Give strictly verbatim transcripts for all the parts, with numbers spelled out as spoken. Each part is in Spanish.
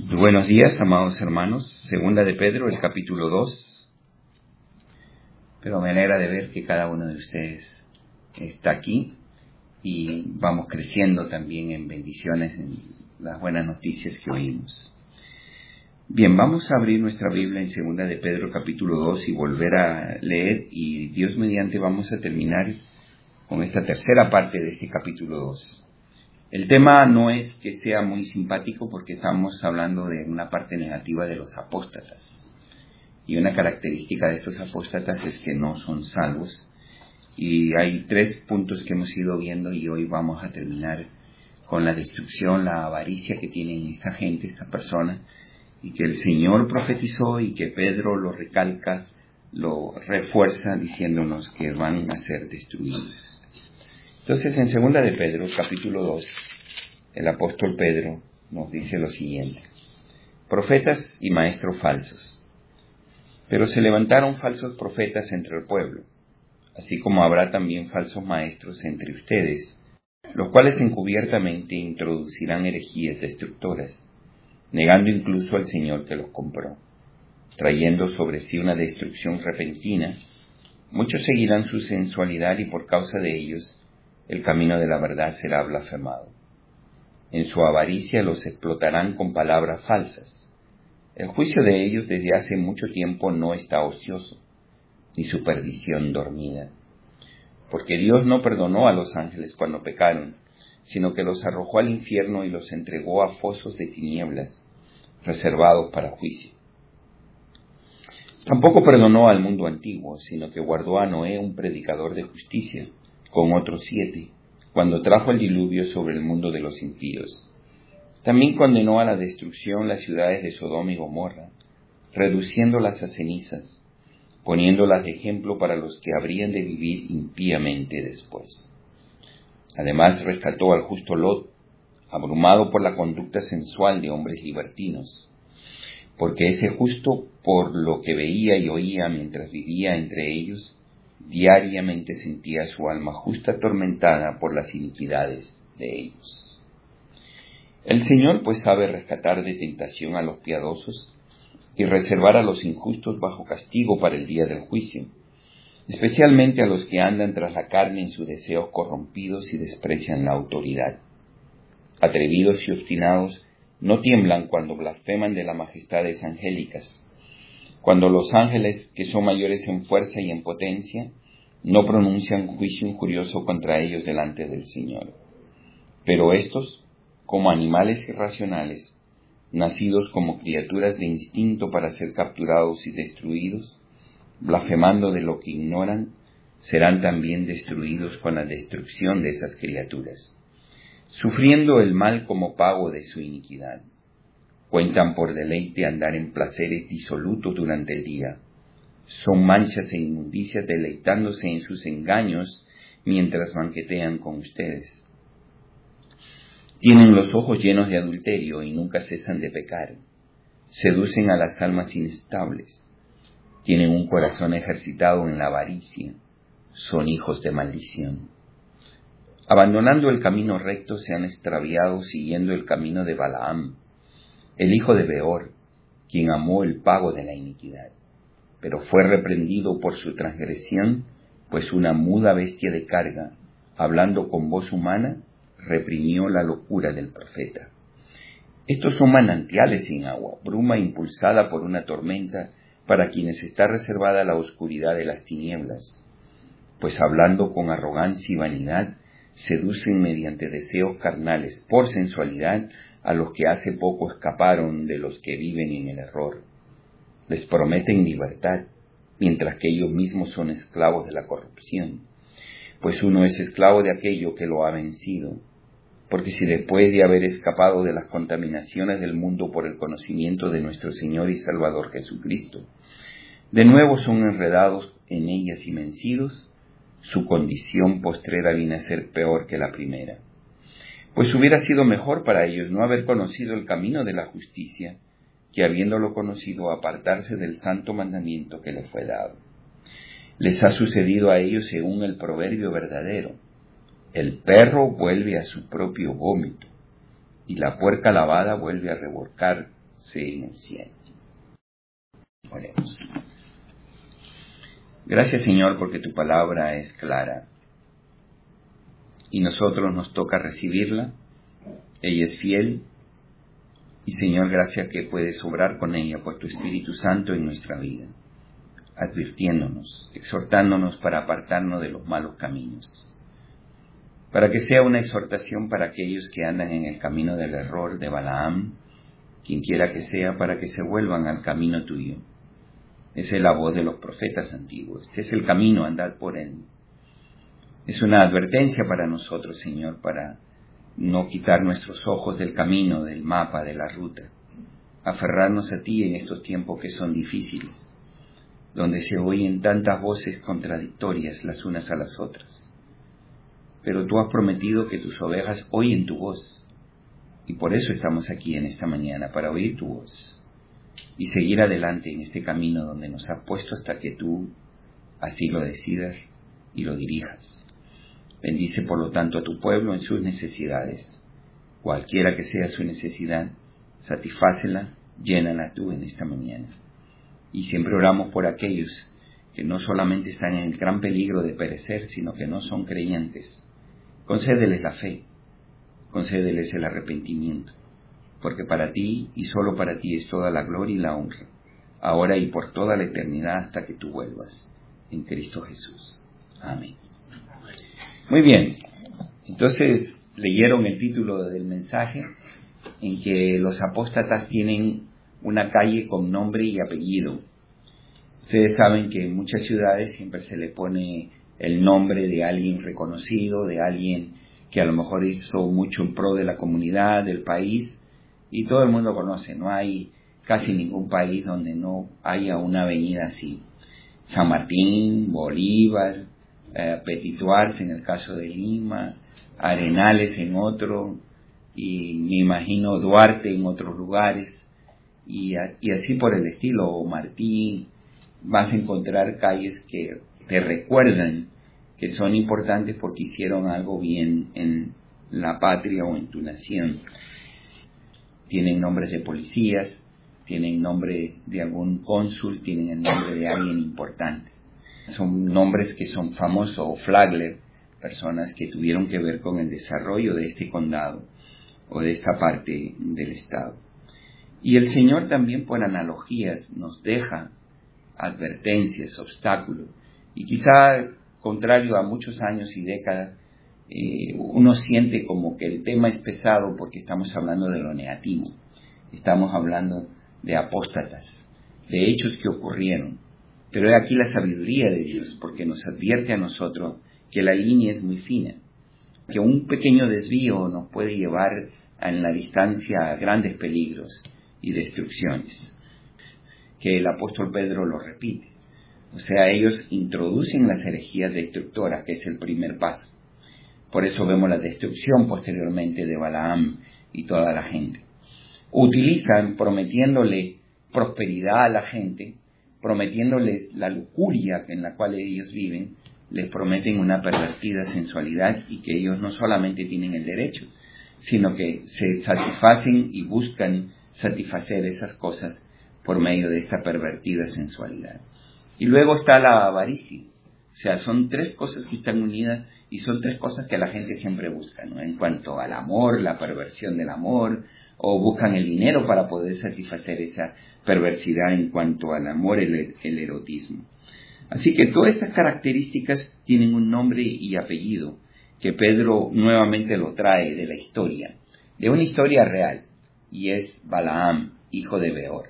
Buenos días, amados hermanos. Segunda de Pedro, el capítulo dos. Pero me alegra de ver que cada uno de ustedes está aquí y vamos creciendo también en bendiciones, en las buenas noticias que oímos. Bien, vamos a abrir nuestra Biblia en Segunda de Pedro, capítulo dos, y volver a leer, y Dios mediante vamos a terminar con esta tercera parte de este capítulo dos. El tema no es que sea muy simpático porque estamos hablando de una parte negativa de los apóstatas. Y una característica de estos apóstatas es que no son salvos. Y hay tres puntos que hemos ido viendo y hoy vamos a terminar con la destrucción, la avaricia que tienen esta gente, esta persona, y que el Señor profetizó y que Pedro lo recalca, lo refuerza diciéndonos que van a ser destruidos. Entonces, en Segunda de Pedro, capítulo dos, el apóstol Pedro nos dice lo siguiente: profetas y maestros falsos. Pero se levantaron falsos profetas entre el pueblo, así como habrá también falsos maestros entre ustedes, los cuales encubiertamente introducirán herejías destructoras, negando incluso al Señor que los compró, trayendo sobre sí una destrucción repentina. Muchos seguirán su sensualidad y por causa de ellos el camino de la verdad será blasfemado. En su avaricia los explotarán con palabras falsas. El juicio de ellos desde hace mucho tiempo no está ocioso, ni su perdición dormida. Porque Dios no perdonó a los ángeles cuando pecaron, sino que los arrojó al infierno y los entregó a fosos de tinieblas, reservados para juicio. Tampoco perdonó al mundo antiguo, sino que guardó a Noé, un predicador de justicia, con otros siete, cuando trajo el diluvio sobre el mundo de los impíos. También condenó a la destrucción las ciudades de Sodoma y Gomorra, reduciéndolas a cenizas, poniéndolas de ejemplo para los que habrían de vivir impíamente después. Además rescató al justo Lot, abrumado por la conducta sensual de hombres libertinos, porque ese justo, por lo que veía y oía mientras vivía entre ellos, diariamente sentía su alma justa atormentada por las iniquidades de ellos. El Señor pues sabe rescatar de tentación a los piadosos y reservar a los injustos bajo castigo para el día del juicio, especialmente a los que andan tras la carne en sus deseos corrompidos y desprecian la autoridad. Atrevidos y obstinados no tiemblan cuando blasfeman de las majestades angélicas, cuando los ángeles, que son mayores en fuerza y en potencia, no pronuncian juicio injurioso contra ellos delante del Señor. Pero estos, como animales irracionales, nacidos como criaturas de instinto para ser capturados y destruidos, blasfemando de lo que ignoran, serán también destruidos con la destrucción de esas criaturas, sufriendo el mal como pago de su iniquidad. Cuentan por deleite andar en placeres disolutos durante el día. Son manchas e inmundicias deleitándose en sus engaños mientras banquetean con ustedes. Tienen los ojos llenos de adulterio y nunca cesan de pecar. Seducen a las almas inestables. Tienen un corazón ejercitado en la avaricia. Son hijos de maldición. Abandonando el camino recto se han extraviado siguiendo el camino de Balaam, el hijo de Beor, quien amó el pago de la iniquidad, pero fue reprendido por su transgresión, pues una muda bestia de carga, hablando con voz humana, reprimió la locura del profeta. Estos son manantiales sin agua, bruma impulsada por una tormenta, para quienes está reservada la oscuridad de las tinieblas, pues hablando con arrogancia y vanidad, seducen mediante deseos carnales por sensualidad a los que hace poco escaparon de los que viven en el error. Les prometen libertad, mientras que ellos mismos son esclavos de la corrupción, pues uno es esclavo de aquello que lo ha vencido. Porque si después de haber escapado de las contaminaciones del mundo por el conocimiento de nuestro Señor y Salvador Jesucristo, de nuevo son enredados en ellas y vencidos, su condición postrera viene a ser peor que la primera. Pues hubiera sido mejor para ellos no haber conocido el camino de la justicia, que habiéndolo conocido apartarse del santo mandamiento que les fue dado. Les ha sucedido a ellos según el proverbio verdadero: el perro vuelve a su propio vómito, y la puerca lavada vuelve a revolcar ser en el cielo. Oremos. Gracias, Señor, porque tu palabra es clara y nosotros nos toca recibirla. Ella es fiel y, Señor, gracias que puedes obrar con ella por tu Espíritu Santo en nuestra vida, advirtiéndonos, exhortándonos para apartarnos de los malos caminos, para que sea una exhortación para aquellos que andan en el camino del error de Balaam, quien quiera que sea, para que se vuelvan al camino tuyo. Esa es la voz de los profetas antiguos. Este es el camino, andad por él. Es una advertencia para nosotros, Señor, para no quitar nuestros ojos del camino, del mapa, de la ruta. Aferrarnos a ti en estos tiempos que son difíciles, donde se oyen tantas voces contradictorias las unas a las otras. Pero tú has prometido que tus ovejas oyen tu voz, y por eso estamos aquí en esta mañana, para oír tu voz y seguir adelante en este camino donde nos has puesto hasta que tú así lo decidas y lo dirijas. Bendice por lo tanto a tu pueblo en sus necesidades. Cualquiera que sea su necesidad, satisfácela, llénala tú en esta mañana. Y siempre oramos por aquellos que no solamente están en el gran peligro de perecer, sino que no son creyentes. Concédeles la fe, concédeles el arrepentimiento, porque para ti y solo para ti es toda la gloria y la honra, ahora y por toda la eternidad hasta que tú vuelvas, en Cristo Jesús. Amén. Muy bien, entonces leyeron el título del mensaje, en que los apóstatas tienen una calle con nombre y apellido. Ustedes saben que en muchas ciudades siempre se le pone el nombre de alguien reconocido, de alguien que a lo mejor hizo mucho en pro de la comunidad, del país, y todo el mundo conoce. No hay casi ningún país donde no haya una avenida así. San Martín, Bolívar, eh, Petituars en el caso de Lima, Arenales en otro, y me imagino Duarte en otros lugares, y, a, y así por el estilo. O Martín, vas a encontrar calles que te recuerdan que son importantes porque hicieron algo bien en la patria o en tu nación. Tienen nombres de policías, tienen nombre de algún cónsul, tienen el nombre de alguien importante. Son nombres que son famosos, o Flagler, personas que tuvieron que ver con el desarrollo de este condado o de esta parte del estado. Y el Señor también, por analogías, nos deja advertencias, obstáculos, y quizá contrario a muchos años y décadas, eh, uno siente como que el tema es pesado porque estamos hablando de lo negativo, estamos hablando de apóstatas, de hechos que ocurrieron, pero he aquí la sabiduría de Dios, porque nos advierte a nosotros que la línea es muy fina, que un pequeño desvío nos puede llevar en la distancia a grandes peligros y destrucciones, que el apóstol Pedro lo repite. O sea, ellos introducen las herejías destructoras, que es el primer paso. Por eso vemos la destrucción posteriormente de Balaam y toda la gente. Utilizan, prometiéndole prosperidad a la gente, prometiéndoles la lujuria en la cual ellos viven, les prometen una pervertida sensualidad, y que ellos no solamente tienen el derecho, sino que se satisfacen y buscan satisfacer esas cosas por medio de esta pervertida sensualidad. Y luego está la avaricia. O sea, son tres cosas que están unidas y son tres cosas que la gente siempre busca, ¿no? En cuanto al amor, la perversión del amor, o buscan el dinero para poder satisfacer esa perversidad en cuanto al amor, el, el erotismo. Así que todas estas características tienen un nombre y apellido, que Pedro nuevamente lo trae de la historia, de una historia real, y es Balaam, hijo de Beor.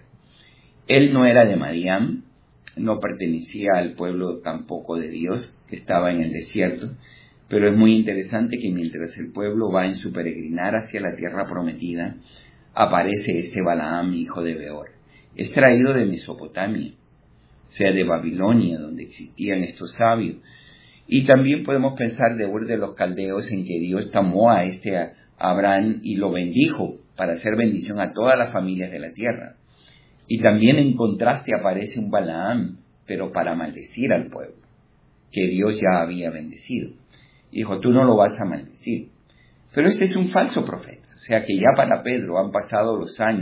Él no era de Madián, no pertenecía al pueblo tampoco de Dios, que estaba en el desierto, pero es muy interesante que mientras el pueblo va en su peregrinar hacia la tierra prometida, aparece este Balaam, hijo de Beor. Es traído de Mesopotamia, o sea, de Babilonia, donde existían estos sabios. Y también podemos pensar de Ur de los Caldeos, en que Dios tomó a este Abraham y lo bendijo para hacer bendición a todas las familias de la tierra. Y también en contraste aparece un Balaam, pero para maldecir al pueblo, que Dios ya había bendecido. Y dijo, tú no lo vas a maldecir. Pero este es un falso profeta, o sea que ya para Pedro han pasado los años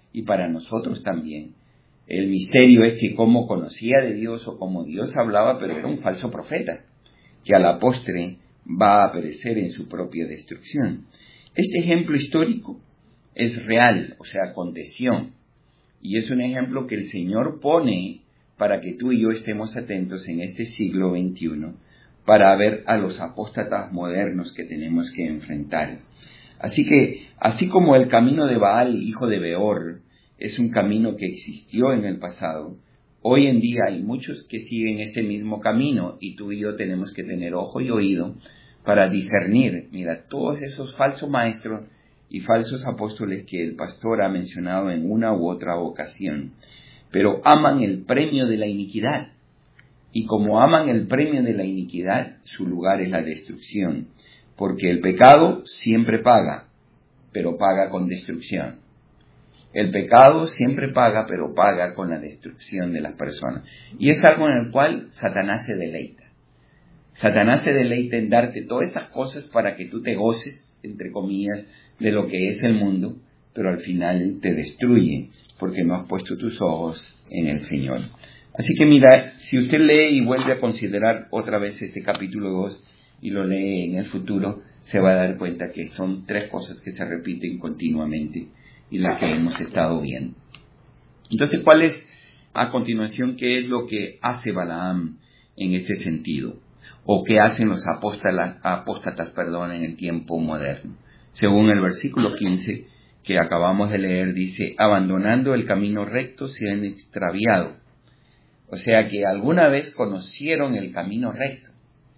y para nosotros también. El misterio es que cómo conocía de Dios o cómo Dios hablaba, pero era un falso profeta, que a la postre va a perecer en su propia destrucción. Este ejemplo histórico es real, o sea, aconteció, y es un ejemplo que el Señor pone para que tú y yo estemos atentos en este siglo veintiuno, para ver a los apóstatas modernos que tenemos que enfrentar. Así que, así como el camino de Baal, hijo de Beor, es un camino que existió en el pasado, hoy en día hay muchos que siguen este mismo camino y tú y yo tenemos que tener ojo y oído para discernir. Mira, todos esos falsos maestros y falsos apóstoles que el pastor ha mencionado en una u otra ocasión, pero aman el premio de la iniquidad. Y como aman el premio de la iniquidad, su lugar es la destrucción, porque el pecado siempre paga, pero paga con destrucción. El pecado siempre paga, pero paga con la destrucción de las personas. Y es algo en el cual Satanás se deleita. Satanás se deleita en darte todas esas cosas para que tú te goces, entre comillas, de lo que es el mundo, pero al final te destruye, porque no has puesto tus ojos en el Señor. Así que mira, si usted lee y vuelve a considerar otra vez este capítulo dos y lo lee en el futuro, se va a dar cuenta que son tres cosas que se repiten continuamente y las que hemos estado viendo. Entonces, ¿cuál es, a continuación, qué es lo que hace Balaam en este sentido? ¿O qué hacen los apóstatas, apóstatas perdón, en el tiempo moderno? Según el versículo quince que acabamos de leer, dice, abandonando el camino recto se han extraviado. O sea que alguna vez conocieron el camino recto.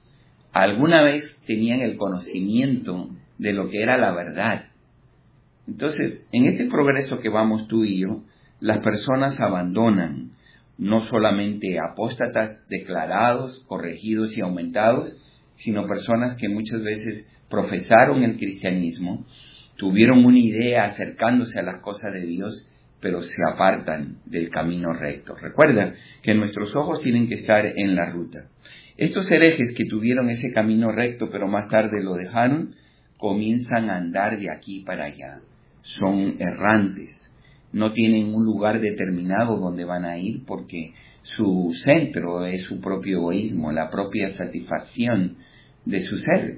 Alguna vez tenían el conocimiento de lo que era la verdad. Entonces, en este progreso que vamos tú y yo, las personas abandonan no solamente apóstatas declarados, corregidos y aumentados, sino personas que muchas veces profesaron el cristianismo, tuvieron una idea acercándose a las cosas de Dios, pero se apartan del camino recto. Recuerda que nuestros ojos tienen que estar en la ruta. Estos herejes que tuvieron ese camino recto, pero más tarde lo dejaron, comienzan a andar de aquí para allá. Son errantes. No tienen un lugar determinado donde van a ir porque su centro es su propio egoísmo, la propia satisfacción de su ser.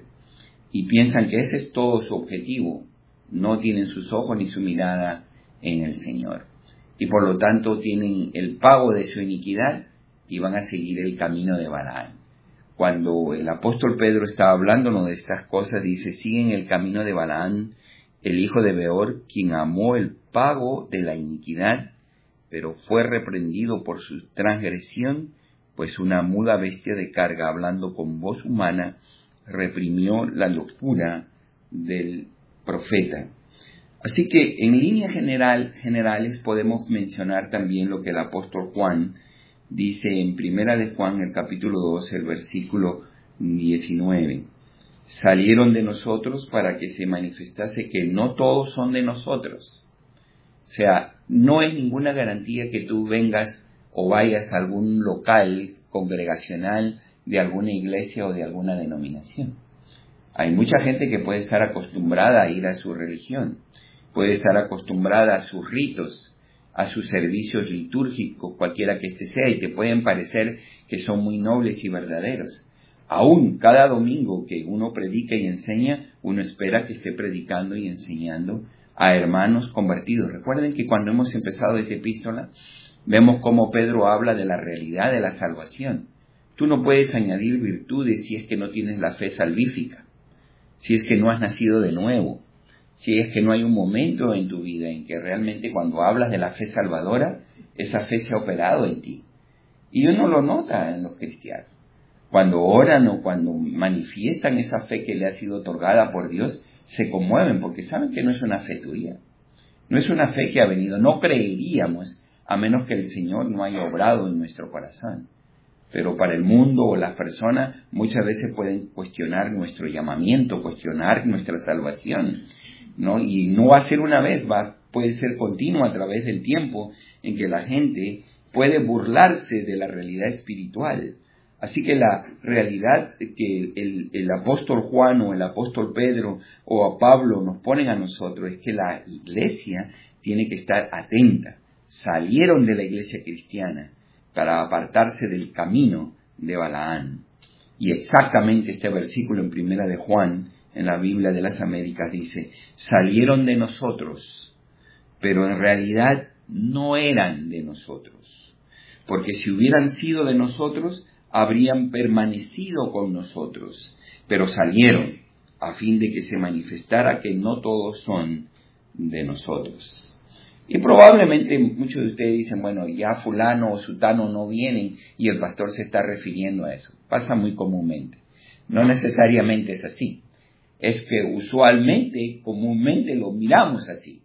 Y piensan que ese es todo su objetivo. No tienen sus ojos ni su mirada en el Señor. Y por lo tanto tienen el pago de su iniquidad y van a seguir el camino de Balaam. Cuando el apóstol Pedro está hablándonos de estas cosas, dice, siguen el camino de Balaam, el hijo de Beor, quien amó el pago de la iniquidad, pero fue reprendido por su transgresión, pues una muda bestia de carga, hablando con voz humana, reprimió la locura del profeta. Así que en líneas general, generales podemos mencionar también lo que el apóstol Juan dice en Primera de Juan, el capítulo doce, el versículo diecinueve. Salieron de nosotros para que se manifestase que no todos son de nosotros. O sea, no hay ninguna garantía que tú vengas o vayas a algún local congregacional de alguna iglesia o de alguna denominación. Hay mucha gente que puede estar acostumbrada a ir a su religión, puede estar acostumbrada a sus ritos, a sus servicios litúrgicos, cualquiera que este sea, y te pueden parecer que son muy nobles y verdaderos. Aún cada domingo que uno predica y enseña, uno espera que esté predicando y enseñando a hermanos convertidos. Recuerden que cuando hemos empezado esta epístola, vemos cómo Pedro habla de la realidad de la salvación. Tú no puedes añadir virtudes si es que no tienes la fe salvífica, si es que no has nacido de nuevo, si es que no hay un momento en tu vida en que realmente cuando hablas de la fe salvadora, esa fe se ha operado en ti. Y uno lo nota en los cristianos. Cuando oran o cuando manifiestan esa fe que le ha sido otorgada por Dios, se conmueven porque saben que no es una fe tuya. No es una fe que ha venido. No creeríamos a menos que el Señor no haya obrado en nuestro corazón. Pero para el mundo o las personas muchas veces pueden cuestionar nuestro llamamiento, cuestionar nuestra salvación, ¿no? Y no va a ser una vez, va, puede ser continuo a través del tiempo en que la gente puede burlarse de la realidad espiritual. Así que la realidad que el, el apóstol Juan o el apóstol Pedro o a Pablo nos ponen a nosotros es que la iglesia tiene que estar atenta. Salieron de la iglesia cristiana para apartarse del camino de Balaam. Y exactamente este versículo en Primera de Juan, en la Biblia de las Américas, dice, salieron de nosotros, pero en realidad no eran de nosotros. Porque si hubieran sido de nosotros, habrían permanecido con nosotros, pero salieron a fin de que se manifestara que no todos son de nosotros. Y probablemente muchos de ustedes dicen, bueno, ya fulano o sutano no vienen y el pastor se está refiriendo a eso. Pasa muy comúnmente. No necesariamente es así. Es que usualmente, comúnmente lo miramos así.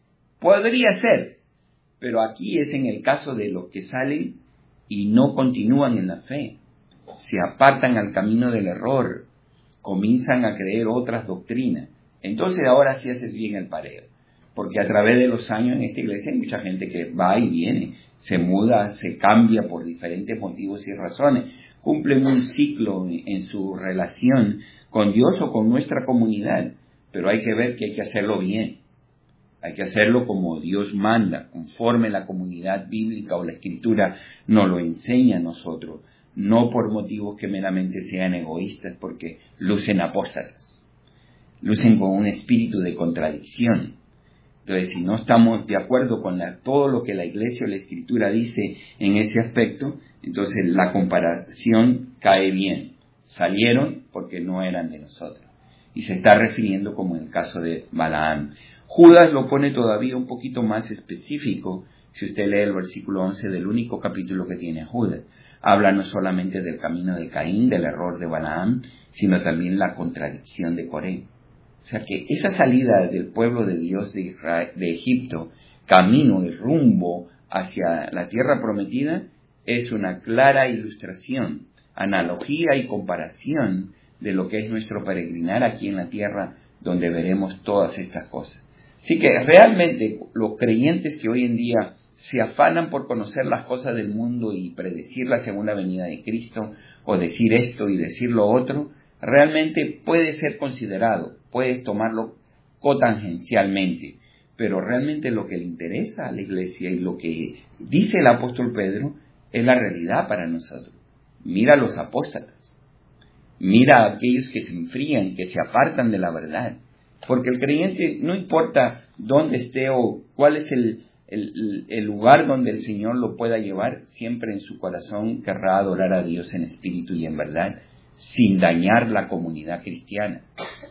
Podría ser, pero aquí es en el caso de los que salen y no continúan en la fe. Se apartan al camino del error, comienzan a creer otras doctrinas. Entonces ahora sí haces bien el pareo. Porque a través de los años en esta iglesia hay mucha gente que va y viene, se muda, se cambia por diferentes motivos y razones, cumplen un ciclo en su relación con Dios o con nuestra comunidad, pero hay que ver que hay que hacerlo bien, hay que hacerlo como Dios manda, conforme la comunidad bíblica o la Escritura nos lo enseña a nosotros, no por motivos que meramente sean egoístas, porque lucen apóstatas, lucen con un espíritu de contradicción. Entonces, si no estamos de acuerdo con la, todo lo que la Iglesia o la Escritura dice en ese aspecto, entonces la comparación cae bien. Salieron porque no eran de nosotros. Y se está refiriendo como en el caso de Balaam. Judas lo pone todavía un poquito más específico, si usted lee el versículo once del único capítulo que tiene Judas. Habla no solamente del camino de Caín, del error de Balaam, sino también la contradicción de Coré. O sea que esa salida del pueblo de Dios de, Israel, de Egipto, camino y rumbo hacia la tierra prometida, es una clara ilustración, analogía y comparación de lo que es nuestro peregrinar aquí en la tierra, donde veremos todas estas cosas. Así que realmente los creyentes que hoy en día se afanan por conocer las cosas del mundo y predecir la segunda venida de Cristo, o decir esto y decir lo otro, realmente puede ser considerado, puedes tomarlo cotangencialmente, pero realmente lo que le interesa a la iglesia y lo que dice el apóstol Pedro es la realidad para nosotros. Mira a los apóstatas, mira a aquellos que se enfrían, que se apartan de la verdad, porque el creyente no importa dónde esté o cuál es el, el, el lugar donde el Señor lo pueda llevar, siempre en su corazón querrá adorar a Dios en espíritu y en verdad, sin dañar la comunidad cristiana,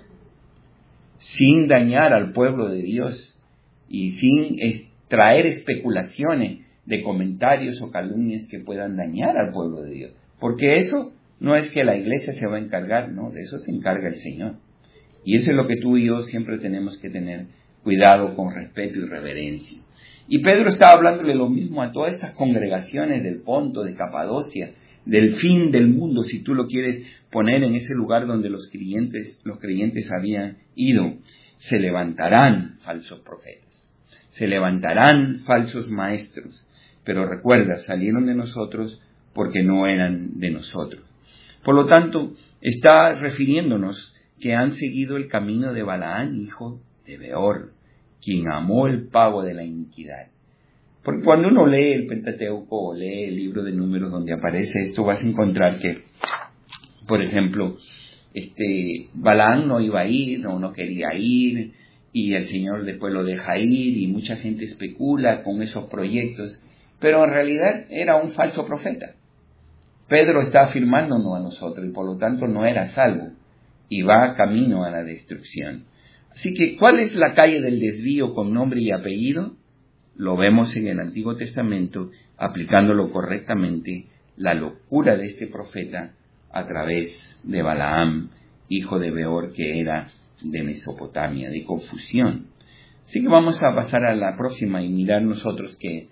sin dañar al pueblo de Dios y sin traer especulaciones de comentarios o calumnias que puedan dañar al pueblo de Dios. Porque eso no es que la iglesia se va a encargar, no, de eso se encarga el Señor. Y eso es lo que tú y yo siempre tenemos que tener cuidado, con respeto y reverencia. Y Pedro estaba hablándole lo mismo a todas estas congregaciones del Ponto, de Capadocia, del fin del mundo, si tú lo quieres poner en ese lugar donde los creyentes, los creyentes habían ido. Se levantarán falsos profetas, se levantarán falsos maestros, pero recuerda, salieron de nosotros porque no eran de nosotros. Por lo tanto, está refiriéndonos que han seguido el camino de Balaam, hijo de Beor, quien amó el pago de la iniquidad. Porque cuando uno lee el Pentateuco o lee el libro de Números donde aparece esto, vas a encontrar que, por ejemplo, este Balaam no iba a ir, no, no quería ir, y el Señor después lo deja ir, y mucha gente especula con esos proyectos, pero en realidad era un falso profeta. Pedro está afirmándonos a nosotros, y por lo tanto no era salvo, y va camino a la destrucción. Así que, ¿cuál es la calle del desvío con nombre y apellido? Lo vemos en el Antiguo Testamento, aplicándolo correctamente, la locura de este profeta a través de Balaam, hijo de Beor, que era de Mesopotamia, de confusión. Así que vamos a pasar a la próxima y mirar nosotros que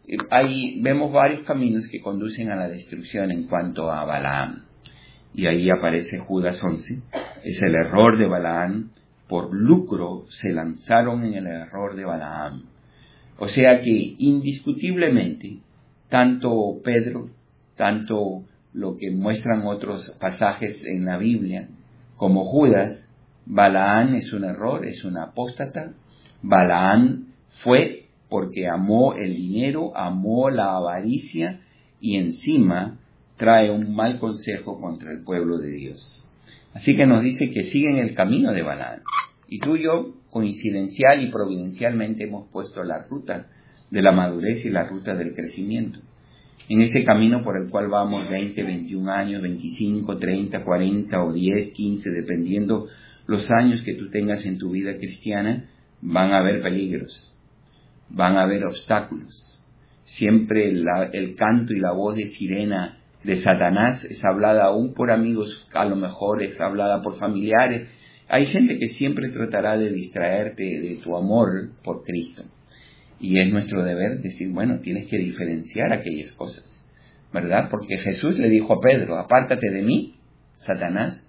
ahí vemos varios caminos que conducen a la destrucción en cuanto a Balaam. Y ahí aparece Judas once, es el error de Balaam, por lucro se lanzaron en el error de Balaam. O sea que indiscutiblemente, tanto Pedro, tanto lo que muestran otros pasajes en la Biblia, como Judas, Balaam es un error, es un apóstata. Balaam fue porque amó el dinero, amó la avaricia y encima trae un mal consejo contra el pueblo de Dios. Así que nos dice que siguen el camino de Balaam. Y tú y yo, coincidencial y providencialmente, hemos puesto la ruta de la madurez y la ruta del crecimiento. En ese camino por el cual vamos veinte, veintiún años, veinticinco, treinta, cuarenta o diez, quince, dependiendo los años que tú tengas en tu vida cristiana, van a haber peligros, van a haber obstáculos. Siempre la, el canto y la voz de sirena de Satanás es hablada aún por amigos, a lo mejor es hablada por familiares. Hay gente que siempre tratará de distraerte de tu amor por Cristo. Y es nuestro deber decir, bueno, tienes que diferenciar aquellas cosas, ¿verdad? Porque Jesús le dijo a Pedro, apártate de mí, Satanás,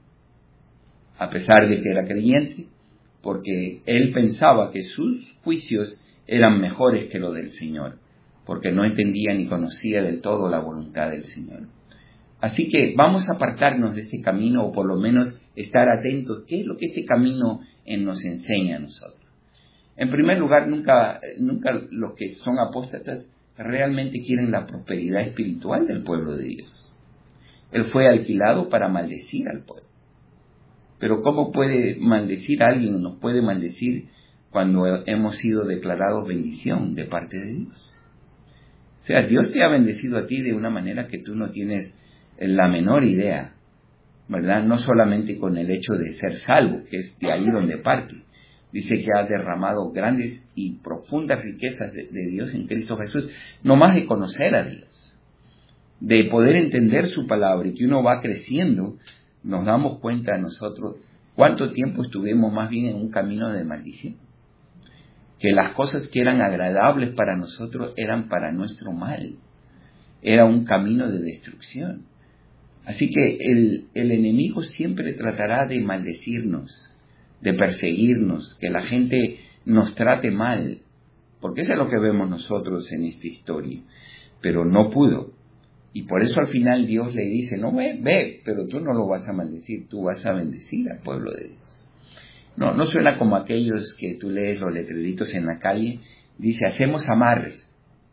a pesar de que era creyente, porque él pensaba que sus juicios eran mejores que lo del Señor, porque no entendía ni conocía del todo la voluntad del Señor. Así que vamos a apartarnos de este camino, o por lo menos estar atentos, ¿qué es lo que este camino nos enseña a nosotros? En primer lugar, nunca, nunca los que son apóstatas realmente quieren la prosperidad espiritual del pueblo de Dios. Él fue alquilado para maldecir al pueblo. Pero ¿cómo puede maldecir a alguien? Nos puede maldecir cuando hemos sido declarados bendición de parte de Dios. O sea, Dios te ha bendecido a ti de una manera que tú no tienes la menor idea, ¿verdad? No solamente con el hecho de ser salvo, que es de ahí donde parte. Dice que ha derramado grandes y profundas riquezas de, de Dios en Cristo Jesús, no más de conocer a Dios, de poder entender su palabra, y que uno va creciendo, nos damos cuenta nosotros cuánto tiempo estuvimos más bien en un camino de maldición, que las cosas que eran agradables para nosotros eran para nuestro mal, era un camino de destrucción. Así que el, el enemigo siempre tratará de maldecirnos, de perseguirnos, que la gente nos trate mal, porque eso es lo que vemos nosotros en esta historia, pero no pudo, y por eso al final Dios le dice, no, ve, ve, pero tú no lo vas a maldecir, tú vas a bendecir al pueblo de Dios. No, no suena como aquellos que tú lees los letreritos en la calle, dice, hacemos amarres.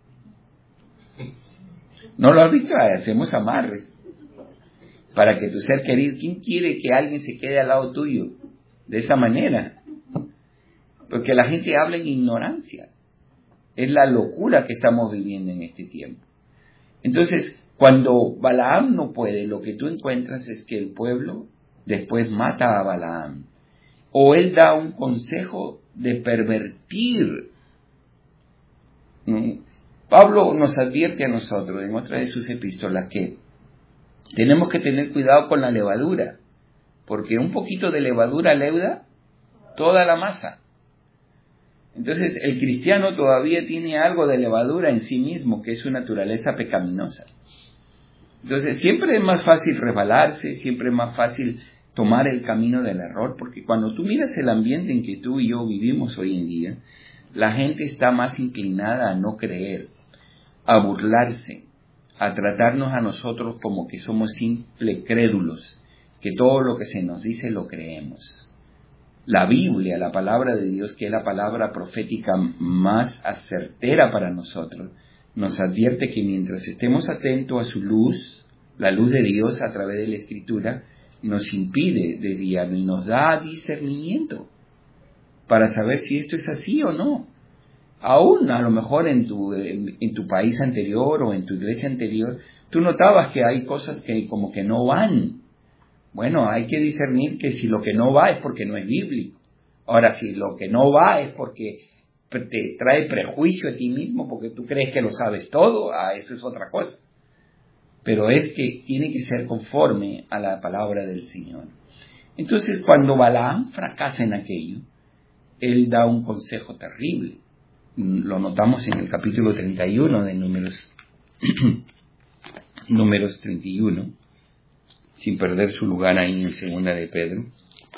¿No lo has visto? Hacemos amarres, para que tu ser querido, ¿quién quiere que alguien se quede al lado tuyo de esa manera? Porque la gente habla en ignorancia. Es la locura que estamos viviendo en este tiempo. Entonces, cuando Balaam no puede, lo que tú encuentras es que el pueblo después mata a Balaam. O él da un consejo de pervertir. Pablo nos advierte a nosotros en otra de sus epístolas que tenemos que tener cuidado con la levadura, porque un poquito de levadura leuda toda la masa. Entonces el cristiano todavía tiene algo de levadura en sí mismo, que es su naturaleza pecaminosa. Entonces siempre es más fácil resbalarse, siempre es más fácil tomar el camino del error, porque cuando tú miras el ambiente en que tú y yo vivimos hoy en día, la gente está más inclinada a no creer, a burlarse, a tratarnos a nosotros como que somos simples crédulos, que todo lo que se nos dice lo creemos. La Biblia, la palabra de Dios, que es la palabra profética más acertera para nosotros, nos advierte que mientras estemos atentos a su luz, la luz de Dios a través de la Escritura, nos impide desviarnos y nos da discernimiento para saber si esto es así o no. Aún a lo mejor en tu, en, en tu país anterior o en tu iglesia anterior, tú notabas que hay cosas que como que no van. Bueno, hay que discernir que si lo que no va es porque no es bíblico. Ahora, si lo que no va es porque te trae prejuicio a ti mismo, porque tú crees que lo sabes todo, ah, eso es otra cosa. Pero es que tiene que ser conforme a la palabra del Señor. Entonces, cuando Balaam fracasa en aquello, él da un consejo terrible. Lo notamos en el capítulo treinta y uno de Números, Números treinta y uno, sin perder su lugar ahí en Segunda de Pedro.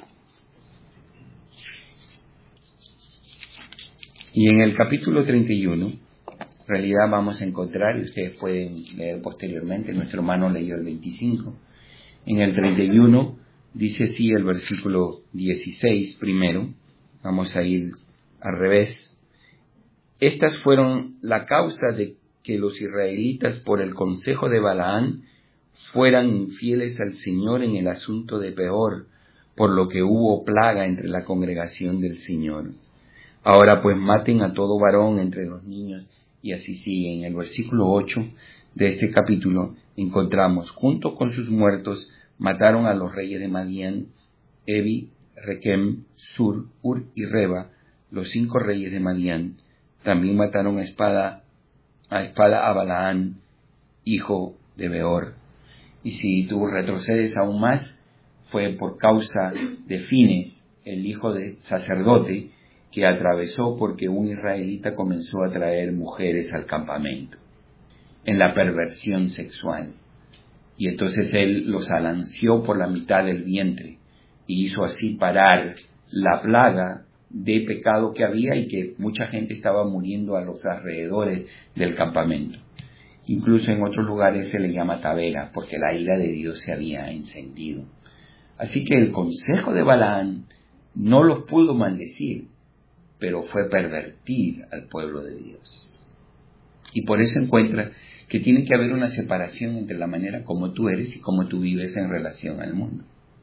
Y en el capítulo treinta y uno, en realidad vamos a encontrar, y ustedes pueden leer posteriormente, nuestro hermano leyó el veinticinco, en el treinta y uno dice así el versículo dieciséis primero, vamos a ir al revés. Estas fueron la causa de que los israelitas, por el consejo de Balaam, fueran infieles al Señor en el asunto de Peor, por lo que hubo plaga entre la congregación del Señor. Ahora pues maten a todo varón entre los niños, y así sigue. En el versículo ocho de este capítulo encontramos, junto con sus muertos, mataron a los reyes de Madián, Evi, Requem, Sur, Ur y Reba, los cinco reyes de Madián. También mataron a espada a espada a Balaam, hijo de Beor. Y si tú retrocedes aún más, fue por causa de Fines, el hijo de sacerdote, que atravesó porque un israelita comenzó a traer mujeres al campamento, en la perversión sexual. Y entonces él los alanceó por la mitad del vientre, y hizo así parar la plaga de pecado que había y que mucha gente estaba muriendo a los alrededores del campamento. Incluso en otros lugares se le llama Tavera, porque la ira de Dios se había encendido. Así que el consejo de Balaam no los pudo maldecir, pero fue pervertir al pueblo de Dios. Y por eso encuentra que tiene que haber una separación entre la manera como tú eres y como tú vives en relación al mundo.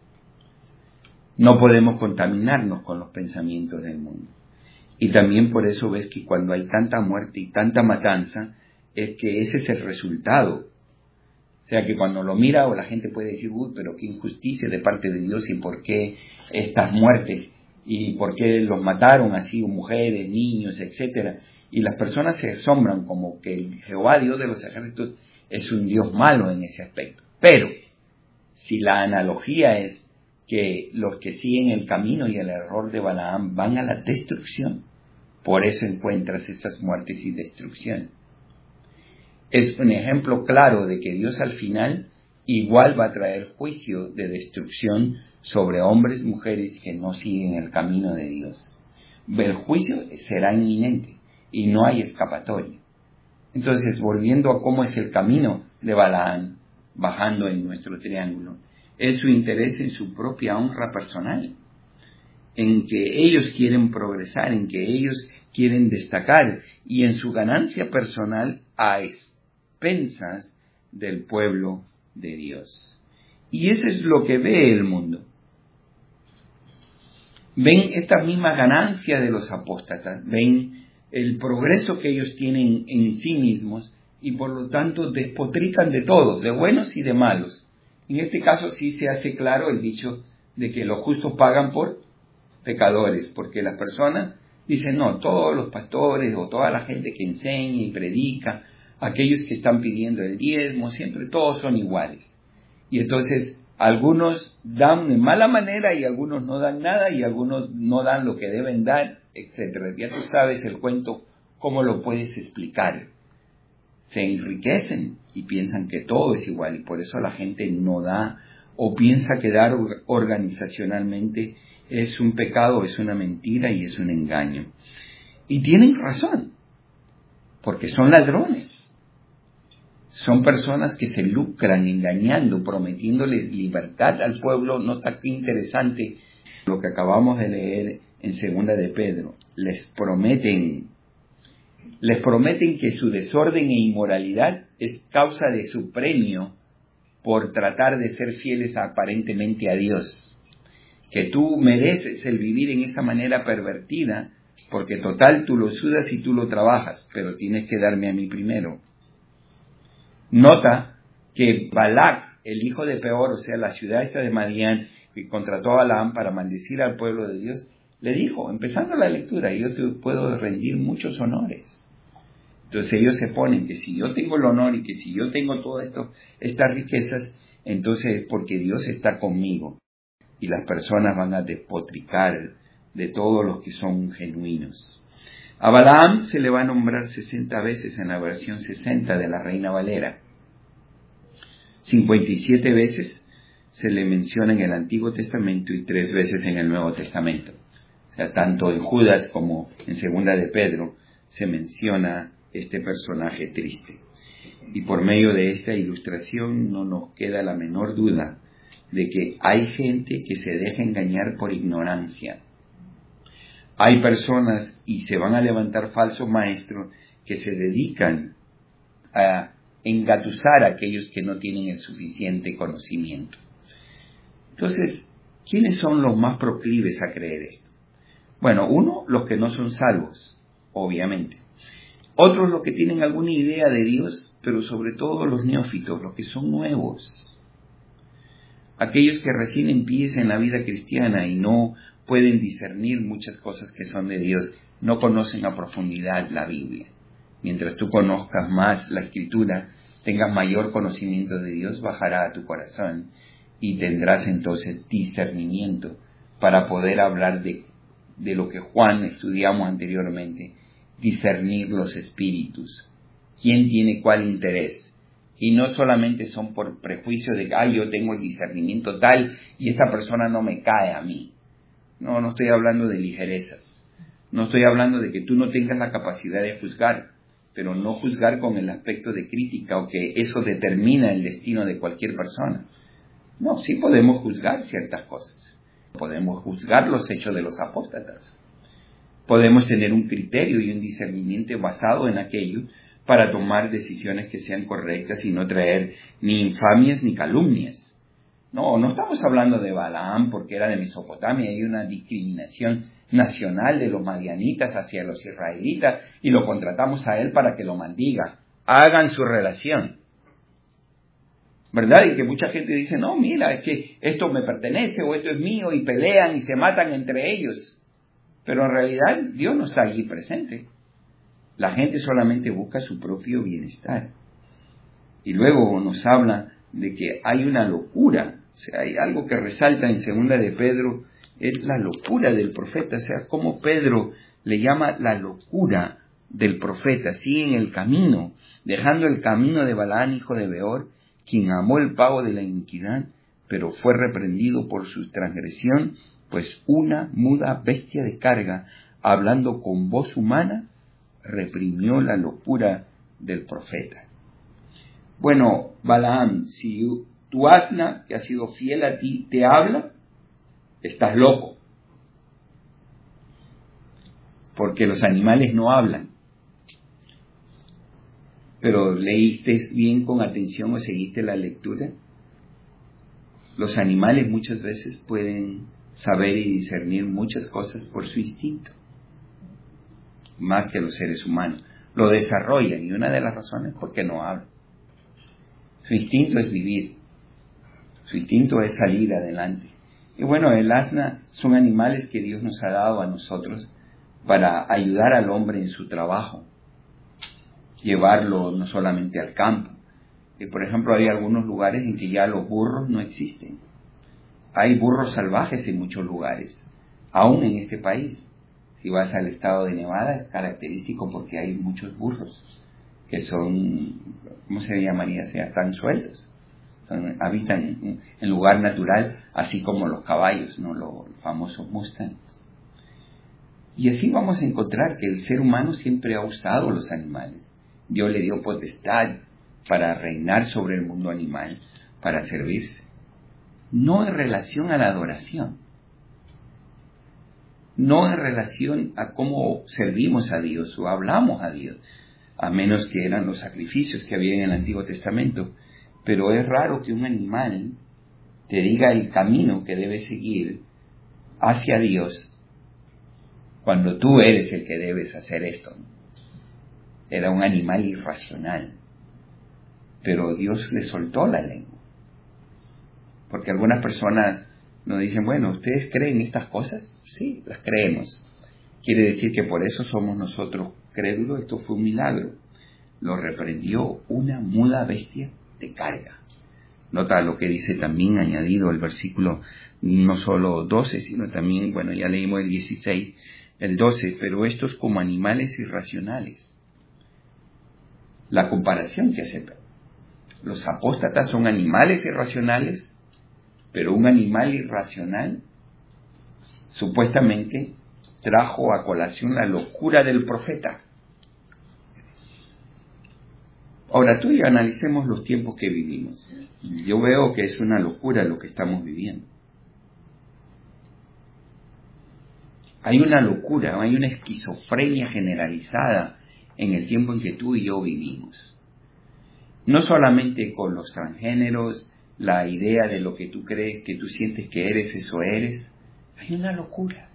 No podemos contaminarnos con los pensamientos del mundo. Y también por eso ves que cuando hay tanta muerte y tanta matanza, es que ese es el resultado. O sea que cuando lo mira, o la gente puede decir, uy, pero qué injusticia de parte de Dios, y por qué estas muertes, y por qué los mataron así, mujeres, niños, etcétera. Y las personas se asombran como que el Jehová, Dios de los ejércitos, es un Dios malo en ese aspecto. Pero, si la analogía es que los que siguen el camino y el error de Balaam van a la destrucción, por eso encuentras esas muertes y destrucción. Es un ejemplo claro de que Dios al final igual va a traer juicio de destrucción sobre hombres y mujeres que no siguen el camino de Dios. El juicio será inminente y no hay escapatoria. Entonces, volviendo a cómo es el camino de Balaam, bajando en nuestro triángulo, es su interés en su propia honra personal, en que ellos quieren progresar, en que ellos quieren destacar, y en su ganancia personal a expensas del pueblo de Dios. Y eso es lo que ve el mundo. Ven estas mismas ganancias de los apóstatas, ven el progreso que ellos tienen en sí mismos, y por lo tanto despotrican de todo, de buenos y de malos. En este caso sí se hace claro el dicho de que los justos pagan por pecadores, porque las personas dicen, no, todos los pastores o toda la gente que enseña y predica, aquellos que están pidiendo el diezmo, siempre todos son iguales. Y entonces algunos dan de mala manera y algunos no dan nada y algunos no dan lo que deben dar, etcétera. Ya tú sabes el cuento, ¿cómo lo puedes explicar? Se enriquecen y piensan que todo es igual, y por eso la gente no da, o piensa que dar organizacionalmente es un pecado, es una mentira y es un engaño. Y tienen razón, porque son ladrones. Son personas que se lucran engañando, prometiéndoles libertad al pueblo. Nota qué interesante lo que acabamos de leer en Segunda de Pedro. Les prometen Les prometen que su desorden e inmoralidad es causa de su premio por tratar de ser fieles aparentemente a Dios. Que tú mereces el vivir en esa manera pervertida, porque total tú lo sudas y tú lo trabajas, pero tienes que darme a mí primero. Nota que Balac, el hijo de Peor, o sea, la ciudad esta de Madián, que contrató a Balaam para maldecir al pueblo de Dios, le dijo, empezando la lectura, yo te puedo rendir muchos honores. Entonces ellos se ponen que si yo tengo el honor y que si yo tengo todas estas riquezas, entonces es porque Dios está conmigo. Y las personas van a despotricar de todos los que son genuinos. A Balaam se le va a nombrar sesenta veces en la versión sesenta de la Reina Valera. cincuenta y siete veces se le menciona en el Antiguo Testamento y tres veces en el Nuevo Testamento. O sea, tanto en Judas como en Segunda de Pedro se menciona este personaje triste. Y por medio de esta ilustración no nos queda la menor duda de que hay gente que se deja engañar por ignorancia. Hay personas, y se van a levantar falsos maestros, que se dedican a engatusar a aquellos que no tienen el suficiente conocimiento. Entonces, ¿quiénes son los más proclives a creer esto? Bueno, uno, los que no son salvos, obviamente. Otros, los que tienen alguna idea de Dios, pero sobre todo los neófitos, los que son nuevos. Aquellos que recién empiezan la vida cristiana y no pueden discernir muchas cosas que son de Dios, no conocen a profundidad la Biblia. Mientras tú conozcas más la Escritura, tengas mayor conocimiento de Dios, bajará a tu corazón y tendrás entonces discernimiento para poder hablar de, de lo que Juan estudiamos anteriormente, discernir los espíritus, quién tiene cuál interés. Y no solamente son por prejuicio de que ah, yo tengo el discernimiento tal y esta persona no me cae a mí. No, no estoy hablando de ligerezas. No estoy hablando de que tú no tengas la capacidad de juzgar, pero no juzgar con el aspecto de crítica o que eso determina el destino de cualquier persona. No, sí podemos juzgar ciertas cosas. Podemos juzgar los hechos de los apóstatas. Podemos tener un criterio y un discernimiento basado en aquello para tomar decisiones que sean correctas y no traer ni infamias ni calumnias. No, no estamos hablando de Balaam porque era de Mesopotamia. Hay una discriminación nacional de los madianitas hacia los israelitas y lo contratamos a él para que lo maldiga. Hagan su relación. ¿Verdad? Y que mucha gente dice, no, mira, es que esto me pertenece o esto es mío y pelean y se matan entre ellos. Pero en realidad Dios no está allí presente. La gente solamente busca su propio bienestar. Y luego nos habla de que hay una locura. O sea, hay algo que resalta en segunda de Pedro, es la locura del profeta. O sea, como Pedro le llama la locura del profeta. Sigue en el camino, dejando el camino de Balaam, hijo de Beor, quien amó el pago de la iniquidad, pero fue reprendido por su transgresión, pues una muda bestia de carga, hablando con voz humana, reprimió la locura del profeta. Bueno, Balaam, si tu asna, que ha sido fiel a ti, te habla, estás loco. Porque los animales no hablan. Pero leíste bien con atención o seguiste la lectura. Los animales muchas veces pueden saber y discernir muchas cosas por su instinto, más que los seres humanos. Lo desarrollan y una de las razones es porque no hablan. Su instinto es vivir, su instinto es salir adelante. Y bueno, el asna son animales que Dios nos ha dado a nosotros para ayudar al hombre en su trabajo, llevarlo no solamente al campo. Y por ejemplo, hay algunos lugares en que ya los burros no existen. Hay burros salvajes en muchos lugares, aún en este país. Si vas al estado de Nevada es característico porque hay muchos burros que son, ¿cómo se llamaría? O sea, están sueltos. Son, habitan en lugar natural, así como los caballos, ¿no? Los famosos Mustangs. Y así vamos a encontrar que el ser humano siempre ha usado los animales. Dios le dio potestad para reinar sobre el mundo animal, para servirse. No en relación a la adoración, no en relación a cómo servimos a Dios o hablamos a Dios, a menos que eran los sacrificios que había en el Antiguo Testamento. Pero es raro que un animal te diga el camino que debes seguir hacia Dios cuando tú eres el que debes hacer esto. Era un animal irracional, pero Dios le soltó la lengua. Porque algunas personas nos dicen, bueno, ¿ustedes creen estas cosas? Sí, las creemos. Quiere decir que por eso somos nosotros crédulos. Esto fue un milagro. Lo reprendió una muda bestia de carga. Nota lo que dice también añadido el versículo no solo doce, sino también, bueno, ya leímos el dieciséis, el doce, pero estos como animales irracionales. La comparación que hace los apóstatas son animales irracionales, pero un animal irracional supuestamente trajo a colación la locura del profeta. Ahora tú y yo analicemos los tiempos que vivimos. Yo veo que es una locura lo que estamos viviendo. Hay una locura, hay una esquizofrenia generalizada en el tiempo en que tú y yo vivimos. No solamente con los transgéneros, la idea de lo que tú crees, que tú sientes que eres, eso eres. Hay una locura.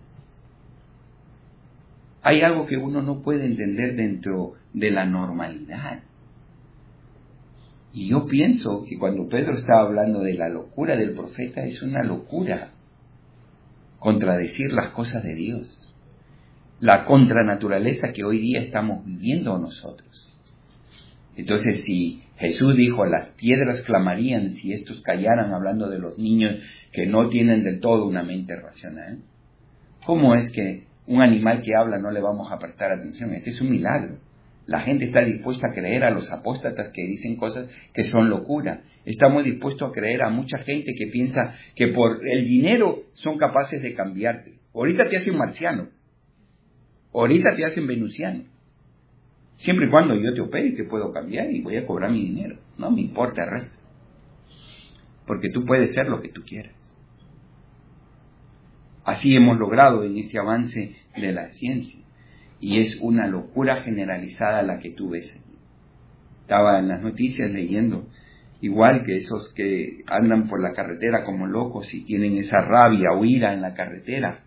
Hay algo que uno no puede entender dentro de la normalidad. Y yo pienso que cuando Pedro estaba hablando de la locura del profeta, es una locura contradecir las cosas de Dios. La contranaturaleza que hoy día estamos viviendo nosotros. Entonces, si Jesús dijo, las piedras clamarían si estos callaran, hablando de los niños que no tienen del todo una mente racional, ¿cómo es que un animal que habla no le vamos a prestar atención? Este es un milagro. La gente está dispuesta a creer a los apóstatas que dicen cosas que son locura. Estamos dispuestos a creer a mucha gente que piensa que por el dinero son capaces de cambiarte. Ahorita te hacen marciano. Ahorita te hacen venusiano. Siempre y cuando yo te opere, te puedo cambiar y voy a cobrar mi dinero. No me importa el resto. Porque tú puedes ser lo que tú quieras. Así hemos logrado en este avance de la ciencia. Y es una locura generalizada la que tú ves aquí. Estaba en las noticias leyendo, igual que esos que andan por la carretera como locos y tienen esa rabia o ira en la carretera.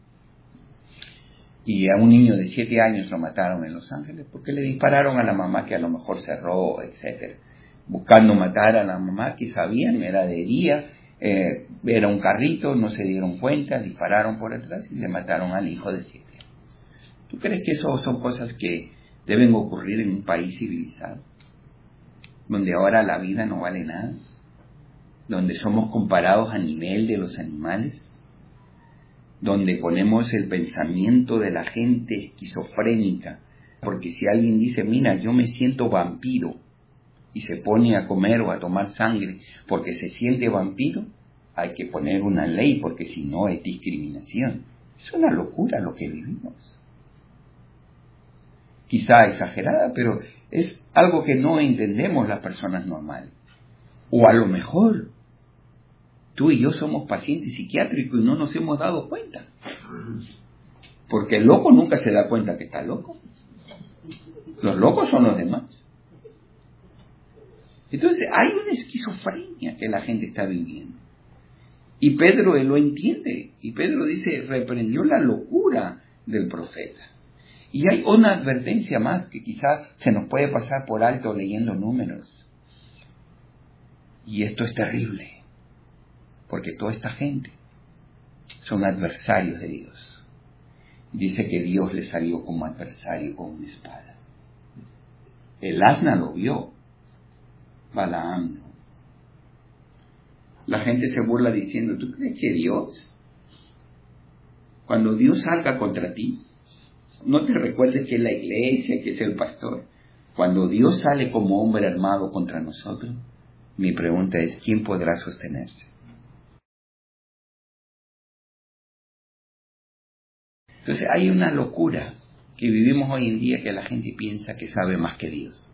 Y a un niño de siete años lo mataron en Los Ángeles porque le dispararon a la mamá que a lo mejor cerró, etcétera, buscando matar a la mamá que sabían, era de día, eh, era un carrito, no se dieron cuenta, dispararon por atrás y le mataron al hijo de siete años. ¿Tú crees que eso son cosas que deben ocurrir en un país civilizado? Donde ahora la vida no vale nada, donde somos comparados a nivel de los animales, donde ponemos el pensamiento de la gente esquizofrénica, porque si alguien dice, mira, yo me siento vampiro, y se pone a comer o a tomar sangre porque se siente vampiro, hay que poner una ley, porque si no es discriminación. Es una locura lo que vivimos. Quizá exagerada, pero es algo que no entendemos las personas normales. O a lo mejor tú y yo somos pacientes psiquiátricos y no nos hemos dado cuenta. Porque el loco nunca se da cuenta que está loco. Los locos son los demás. Entonces hay una esquizofrenia que la gente está viviendo. Y Pedro él lo entiende. Y Pedro dice, reprendió la locura del profeta. Y hay una advertencia más que quizás se nos puede pasar por alto leyendo números. Y esto es terrible. Porque toda esta gente son adversarios de Dios. Dice que Dios le salió como adversario con una espada. El asna lo vio, Balaam no. La gente se burla diciendo, ¿tú crees que Dios, cuando Dios salga contra ti, no te recuerdes que es la iglesia, que es el pastor? Cuando Dios sale como hombre armado contra nosotros, mi pregunta es, ¿quién podrá sostenerse? Entonces hay una locura que vivimos hoy en día, que la gente piensa que sabe más que Dios,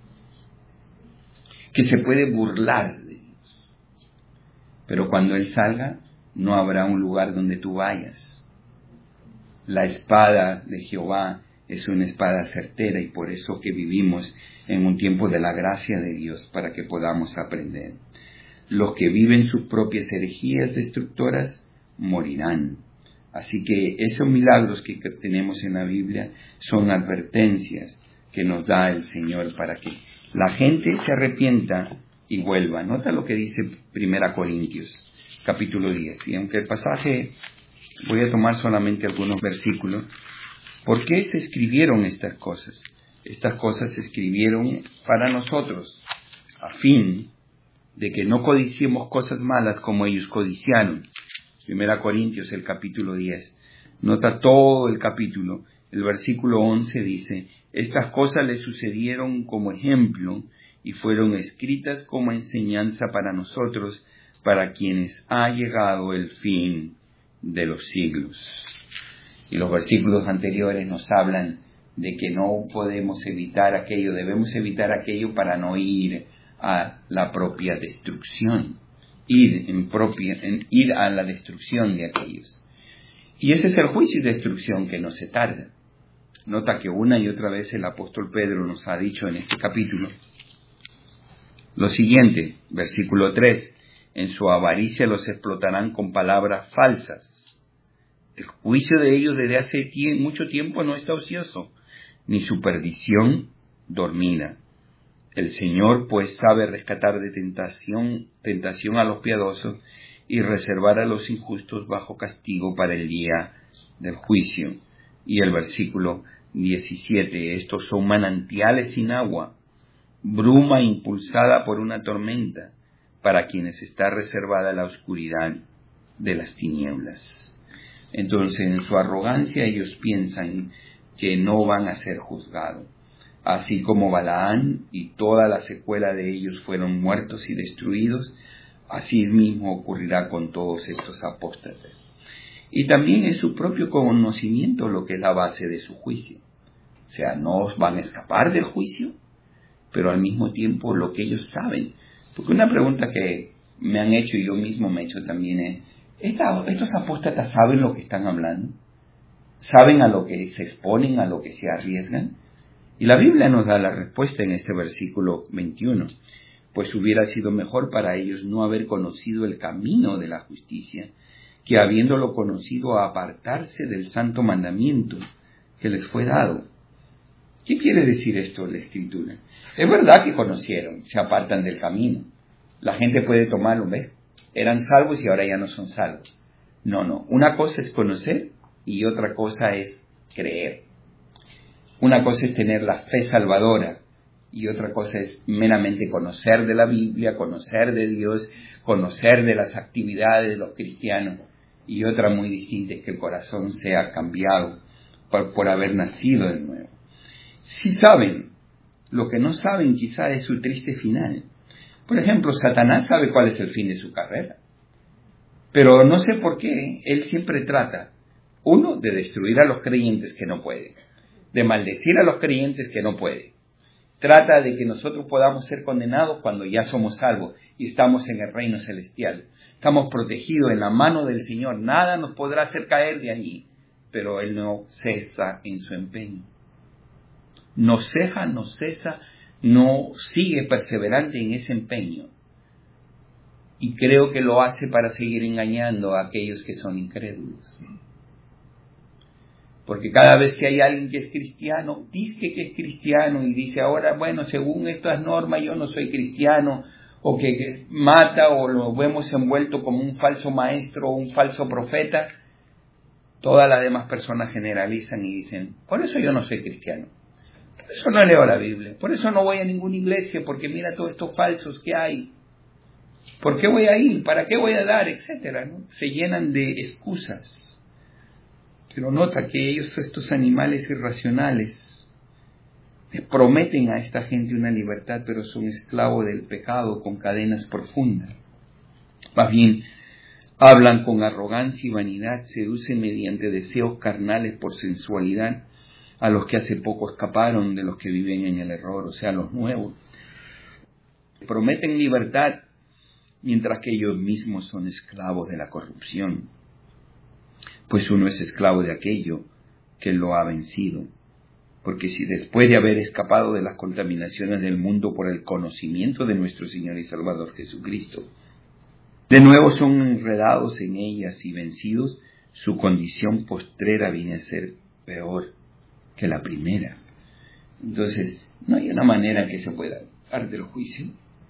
que se puede burlar de Dios, pero cuando Él salga no habrá un lugar donde tú vayas. La espada de Jehová es una espada certera, y por eso que vivimos en un tiempo de la gracia de Dios, para que podamos aprender. Los que viven sus propias herejías destructoras morirán. Así que esos milagros que tenemos en la Biblia son advertencias que nos da el Señor para que la gente se arrepienta y vuelva. Nota lo que dice Primera Corintios, capítulo diez. Y aunque el pasaje, voy a tomar solamente algunos versículos. ¿Por qué se escribieron estas cosas? Estas cosas se escribieron para nosotros, a fin de que no codiciemos cosas malas como ellos codiciaron. Primera Corintios, el capítulo diez. Nota todo el capítulo. El versículo once dice, estas cosas le sucedieron como ejemplo y fueron escritas como enseñanza para nosotros, para quienes ha llegado el fin de los siglos. Y los versículos anteriores nos hablan de que no podemos evitar aquello, debemos evitar aquello para no ir a la propia destrucción. Ir, en propia, en ir a la destrucción de aquellos. Y ese es el juicio y destrucción que no se tarda. Nota que una y otra vez el apóstol Pedro nos ha dicho en este capítulo lo siguiente, versículo tres, en su avaricia los explotarán con palabras falsas. El juicio de ellos desde hace tie- mucho tiempo no está ocioso, ni su perdición dormida. El Señor pues sabe rescatar de tentación, tentación a los piadosos y reservar a los injustos bajo castigo para el día del juicio. Y el versículo diecisiete, estos son manantiales sin agua, bruma impulsada por una tormenta, para quienes está reservada la oscuridad de las tinieblas. Entonces, en su arrogancia ellos piensan que no van a ser juzgados. Así como Balaán y toda la secuela de ellos fueron muertos y destruidos, así mismo ocurrirá con todos estos apóstatas. Y también es su propio conocimiento lo que es la base de su juicio. O sea, no van a escapar del juicio, pero al mismo tiempo lo que ellos saben. Porque una pregunta que me han hecho y yo mismo me he hecho también es, ¿esta, ¿estos apóstatas saben lo que están hablando? ¿Saben a lo que se exponen, a lo que se arriesgan? Y la Biblia nos da la respuesta en este versículo veintiuno. Pues hubiera sido mejor para ellos no haber conocido el camino de la justicia, que habiéndolo conocido apartarse del santo mandamiento que les fue dado. ¿Qué quiere decir esto la Escritura? Es verdad que conocieron, se apartan del camino. La gente puede tomarlo, ¿ves? Eran salvos y ahora ya no son salvos. No, no. Una cosa es conocer y otra cosa es creer. Una cosa es tener la fe salvadora y otra cosa es meramente conocer de la Biblia, conocer de Dios, conocer de las actividades de los cristianos. Y otra muy distinta es que el corazón sea cambiado por, por haber nacido de nuevo. Si saben, lo que no saben quizá es su triste final. Por ejemplo, Satanás sabe cuál es el fin de su carrera. Pero no sé por qué, él siempre trata, uno, de destruir a los creyentes que no puede, de maldecir a los creyentes que no puede. Trata de que nosotros podamos ser condenados cuando ya somos salvos y estamos en el reino celestial. Estamos protegidos en la mano del Señor. Nada nos podrá hacer caer de allí. Pero Él no cesa en su empeño. No ceja, no cesa, no sigue perseverante en ese empeño. Y creo que lo hace para seguir engañando a aquellos que son incrédulos. Porque cada vez que hay alguien que es cristiano, dice que es cristiano y dice ahora, bueno, según estas normas yo no soy cristiano, o que mata o lo vemos envuelto como un falso maestro o un falso profeta, todas las demás personas generalizan y dicen, por eso yo no soy cristiano, por eso no leo la Biblia, por eso no voy a ninguna iglesia, porque mira todos estos falsos que hay, ¿por qué voy a ir? ¿Para qué voy a dar? Etcétera, ¿no? Se llenan de excusas. Pero nota que ellos, estos animales irracionales, les prometen a esta gente una libertad, pero son esclavos del pecado con cadenas profundas. Más bien, hablan con arrogancia y vanidad, seducen mediante deseos carnales por sensualidad a los que hace poco escaparon de los que viven en el error, o sea, los nuevos. Prometen libertad, mientras que ellos mismos son esclavos de la corrupción. Pues uno es esclavo de aquello que lo ha vencido. Porque si después de haber escapado de las contaminaciones del mundo por el conocimiento de nuestro Señor y Salvador Jesucristo, de nuevo son enredados en ellas y vencidos, su condición postrera viene a ser peor que la primera. Entonces, no hay una manera que se pueda dar del juicio.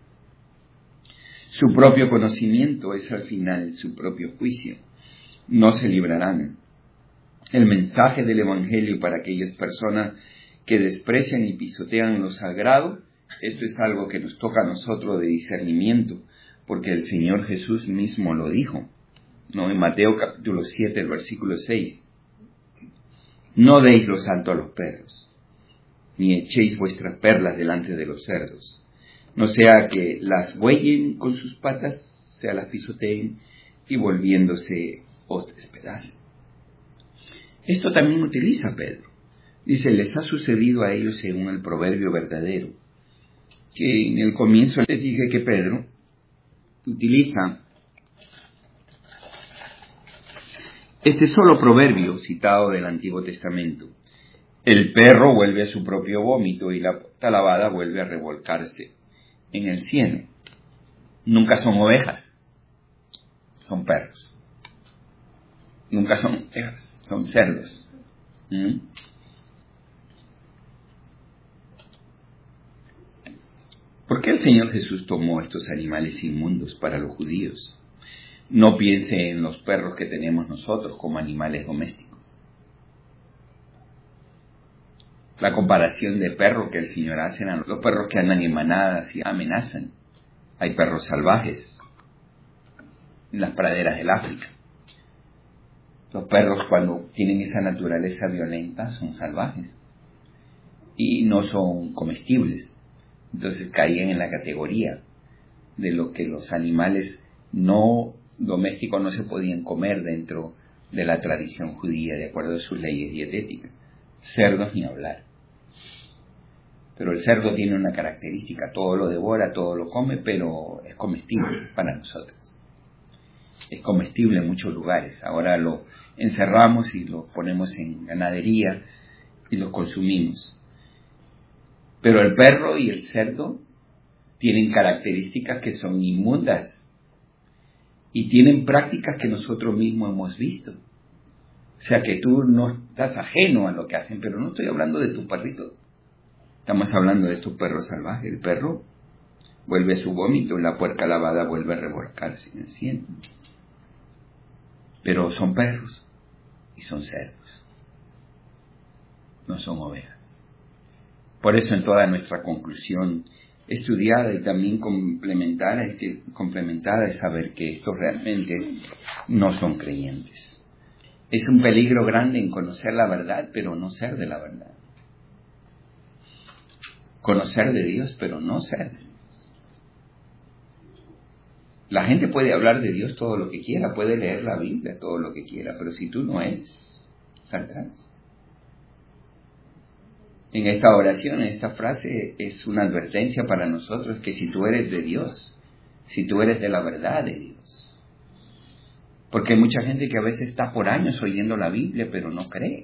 Su propio conocimiento es al final su propio juicio. No se librarán. El mensaje del Evangelio para aquellas personas que desprecian y pisotean lo sagrado, esto es algo que nos toca a nosotros de discernimiento, porque el Señor Jesús mismo lo dijo, ¿no? En Mateo capítulo siete, el versículo seis. No deis lo santo a los perros, ni echéis vuestras perlas delante de los cerdos, no sea que las huellen con sus patas, sea las pisoteen, y volviéndose os despedacen. Esto también utiliza Pedro. Dice, les ha sucedido a ellos según el proverbio verdadero. Que en el comienzo les dije que Pedro utiliza Este solo proverbio citado del Antiguo Testamento. El perro vuelve a su propio vómito y la puerca lavada vuelve a revolcarse en el cieno. Nunca son ovejas, son perros. Nunca son ovejas, son cerdos. ¿Mm? ¿Por qué el Señor Jesús tomó estos animales inmundos para los judíos? No piense en los perros que tenemos nosotros como animales domésticos. La comparación de perro que el Señor hace a los perros que andan en manadas y amenazan. Hay perros salvajes en las praderas del África. Los perros, cuando tienen esa naturaleza violenta, son salvajes y no son comestibles. Entonces caían en la categoría de lo que los animales no domésticos no se podían comer dentro de la tradición judía de acuerdo a sus leyes dietéticas. Cerdos ni hablar. Pero el cerdo tiene una característica: todo lo devora, todo lo come, pero es comestible para nosotros. Es comestible en muchos lugares. Ahora lo encerramos y lo ponemos en ganadería y lo consumimos. Pero el perro y el cerdo tienen características que son inmundas y tienen prácticas que nosotros mismos hemos visto. O sea que tú no estás ajeno a lo que hacen, pero no estoy hablando de tu perrito. Estamos hablando de estos perros salvajes. El perro vuelve a su vómito y la puerca lavada vuelve a revolcarse en el cielo. Pero son perros y son cerdos. No son ovejas. Por eso en toda nuestra conclusión estudiada y también complementada es, que, complementada es saber que estos realmente no son creyentes. Es un peligro grande en conocer la verdad, pero no ser de la verdad. Conocer de Dios, pero no ser de Dios. La gente puede hablar de Dios todo lo que quiera, puede leer la Biblia todo lo que quiera, pero si tú no eres, saldrás. En esta oración, en esta frase, es una advertencia para nosotros que si tú eres de Dios, si tú eres de la verdad de Dios. Porque hay mucha gente que a veces está por años oyendo la Biblia, pero no cree.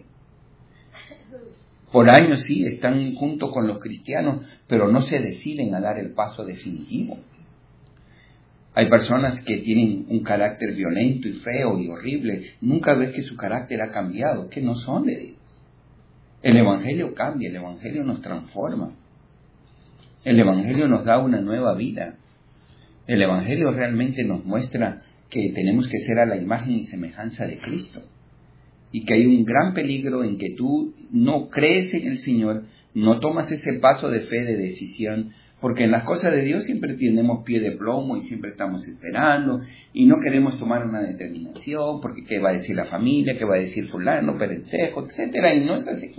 Por años sí, están junto con los cristianos, pero no se deciden a dar el paso definitivo. Hay personas que tienen un carácter violento y feo y horrible. Nunca ves que su carácter ha cambiado, que no son de Dios. El Evangelio cambia, el Evangelio nos transforma. El Evangelio nos da una nueva vida. El Evangelio realmente nos muestra que tenemos que ser a la imagen y semejanza de Cristo. Y que hay un gran peligro en que tú no crees en el Señor, no tomas ese paso de fe, de decisión, porque en las cosas de Dios siempre tenemos pie de plomo y siempre estamos esperando y no queremos tomar una determinación porque qué va a decir la familia, qué va a decir fulano, perencejo, etcétera, y no es así.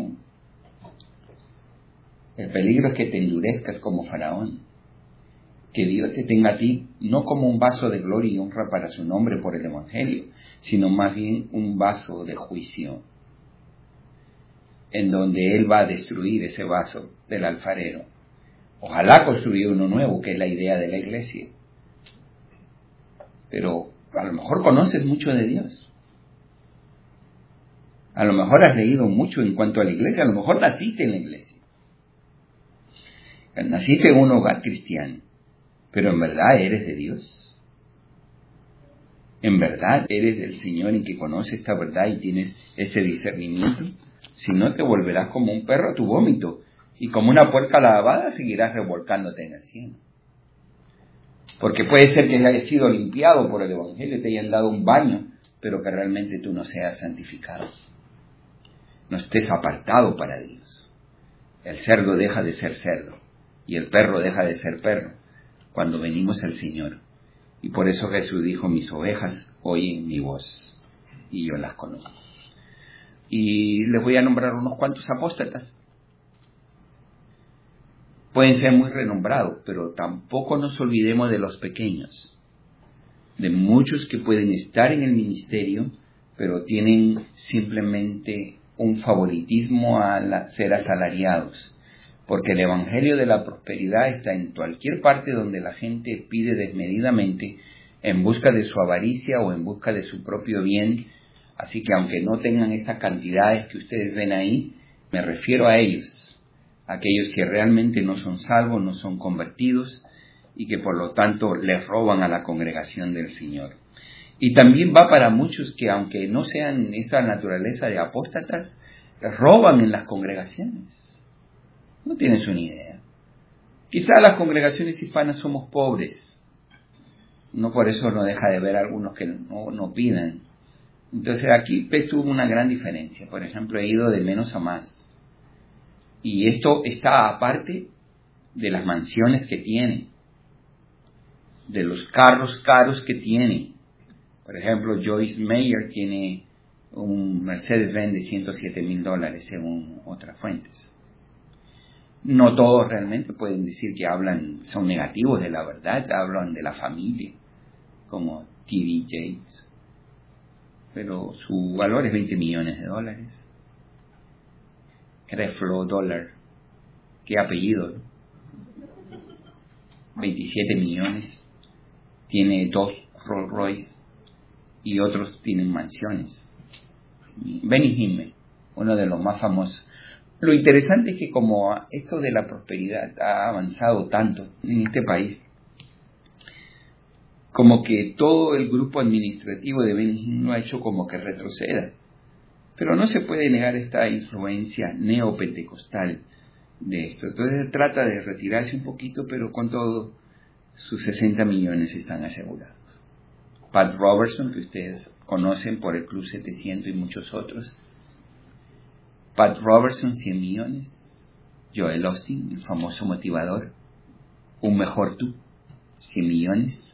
El peligro es que te endurezcas como Faraón, que Dios te tenga a ti no como un vaso de gloria y honra para su nombre por el Evangelio, sino más bien un vaso de juicio, en donde Él va a destruir ese vaso del alfarero. Ojalá construir uno nuevo, que es la idea de la iglesia. Pero a lo mejor conoces mucho de Dios. A lo mejor has leído mucho en cuanto a la iglesia. A lo mejor naciste en la iglesia. Naciste en un hogar cristiano. Pero en verdad eres de Dios. En verdad eres del Señor y que conoces esta verdad y tienes ese discernimiento. Si no, te volverás como un perro a tu vómito. Y como una puerca lavada seguirás revolcándote en el cielo. Porque puede ser que hayas sido limpiado por el Evangelio, te hayan dado un baño, pero que realmente tú no seas santificado. No estés apartado para Dios. El cerdo deja de ser cerdo y el perro deja de ser perro cuando venimos al Señor. Y por eso Jesús dijo, mis ovejas oyen mi voz y yo las conozco. Y les voy a nombrar unos cuantos apóstatas. Pueden ser muy renombrados, pero tampoco nos olvidemos de los pequeños, de muchos que pueden estar en el ministerio, pero tienen simplemente un favoritismo a la, ser asalariados, porque el Evangelio de la prosperidad está en cualquier parte donde la gente pide desmedidamente en busca de su avaricia o en busca de su propio bien, Así que aunque no tengan estas cantidades que ustedes ven ahí, me refiero a ellos, aquellos que realmente no son salvos, no son convertidos y que por lo tanto les roban a la congregación del Señor. Y también va para muchos que aunque no sean esa naturaleza de apóstatas, roban en las congregaciones. No tienes una idea. Quizá las congregaciones hispanas somos pobres. No por eso no deja de ver algunos que no, no pidan. Entonces aquí ves tuvo una gran diferencia. Por ejemplo, he ido de menos a más. Y esto está aparte de las mansiones que tiene, de los carros caros que tiene. Por ejemplo, Joyce Meyer tiene un Mercedes-Benz de ciento siete mil dólares según otras fuentes. No todos realmente pueden decir que hablan, son negativos de la verdad, hablan de la familia, como T D Jakes. Pero su valor es veinte millones de dólares. Creflo Dollar, qué apellido, ¿no? veintisiete millones. Tiene dos Rolls Royce y otros tienen mansiones. Benny Hinn, uno de los más famosos. Lo interesante es que como esto de la prosperidad ha avanzado tanto en este país, como que todo el grupo administrativo de Benny Hinn lo ha hecho como que retroceda. Pero no se puede negar esta influencia neopentecostal de esto. Entonces trata de retirarse un poquito, pero con todo sus sesenta millones están asegurados. Pat Robertson, que ustedes conocen por el Club setecientos y muchos otros. Pat Robertson, cien millones. Joel Osteen, el famoso motivador. Un mejor tú, cien millones.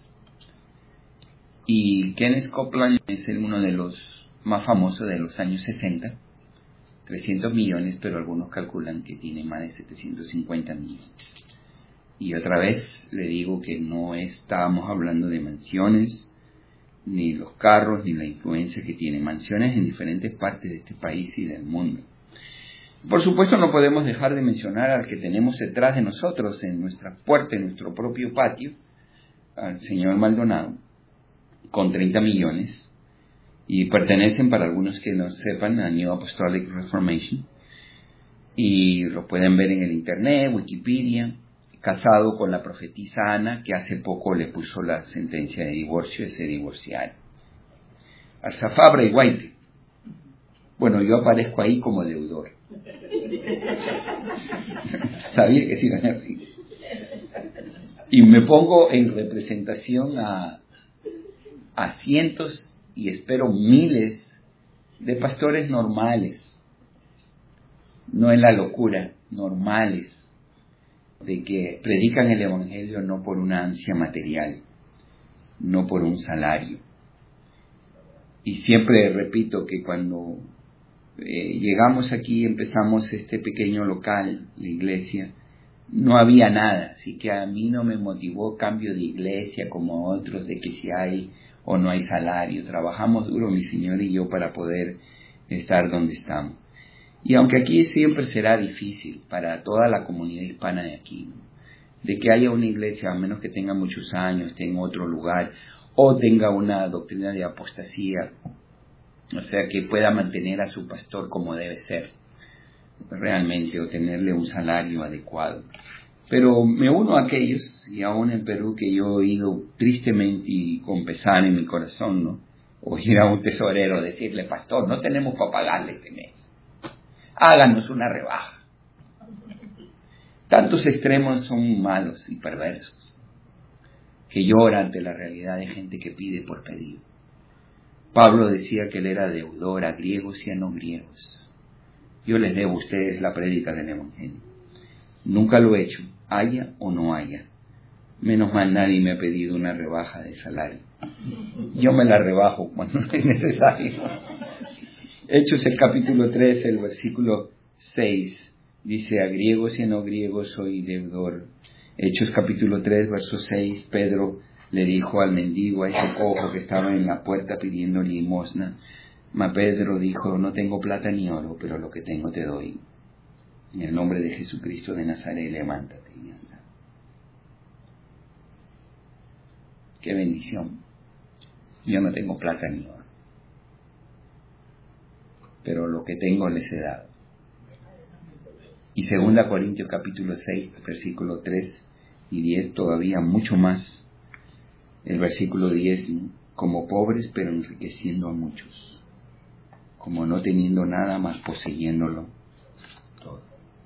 Y Kenneth Copeland es uno de los más famosos de los años sesenta. trescientos millones, pero algunos calculan que tiene más de setecientos cincuenta millones. Y otra vez le digo que no estábamos hablando de mansiones, ni los carros, ni la influencia que tienen mansiones en diferentes partes de este país y del mundo. Por supuesto no podemos dejar de mencionar al que tenemos detrás de nosotros, en nuestra puerta, en nuestro propio patio, al señor Maldonado, con treinta millones, y pertenecen, para algunos que no sepan, a New Apostolic Reformation, y lo pueden ver en el internet, Wikipedia. Casado con la profetisa Ana, que hace poco le puso la sentencia de divorcio, se divorciaron. Arzafabra y White. Bueno, yo aparezco ahí como deudor. Sabía que sí iban a decir. Y me pongo en representación a, a cientos y espero miles de pastores normales, no en la locura, normales, de que predican el Evangelio no por una ansia material, no por un salario. Y siempre repito que cuando eh, llegamos aquí, empezamos este pequeño local, la iglesia, no había nada, así que a mí no me motivó cambio de iglesia como a otros de que si hay o no hay salario. Trabajamos duro mi Señor y yo para poder estar donde estamos. Y aunque aquí siempre será difícil para toda la comunidad hispana de aquí, ¿no?, de que haya una iglesia, a menos que tenga muchos años, esté en otro lugar, o tenga una doctrina de apostasía, o sea, que pueda mantener a su pastor como debe ser, realmente, o tenerle un salario adecuado. Pero me uno a aquellos, y aún en Perú, que yo he oído tristemente y con pesar en mi corazón, ¿no?, oír a un tesorero decirle: pastor, no tenemos para pagarle este mes, háganos una rebaja. Tantos extremos son malos y perversos, que llora ante la realidad de gente que pide por pedir. Pablo decía que él era deudor a griegos y a no griegos. Yo les debo a ustedes la prédica del Evangelio. Nunca lo he hecho, haya o no haya. Menos mal nadie me ha pedido una rebaja de salario. Yo me la rebajo cuando no es necesario. Hechos el capítulo tres, el versículo seis, dice: a griegos y a no griegos soy deudor. Hechos capítulo tres, verso seis, Pedro le dijo al mendigo, a ese cojo que estaba en la puerta pidiendo limosna, mas Pedro dijo: no tengo plata ni oro, pero lo que tengo te doy. En el nombre de Jesucristo de Nazaret, levántate y anda. Qué bendición. Yo no tengo plata ni oro, pero lo que tengo les he dado. Y segunda Corintios capítulo seis, versículo tres y diez, todavía mucho más. El versículo diez, como pobres pero enriqueciendo a muchos, como no teniendo nada más poseyéndolo todo.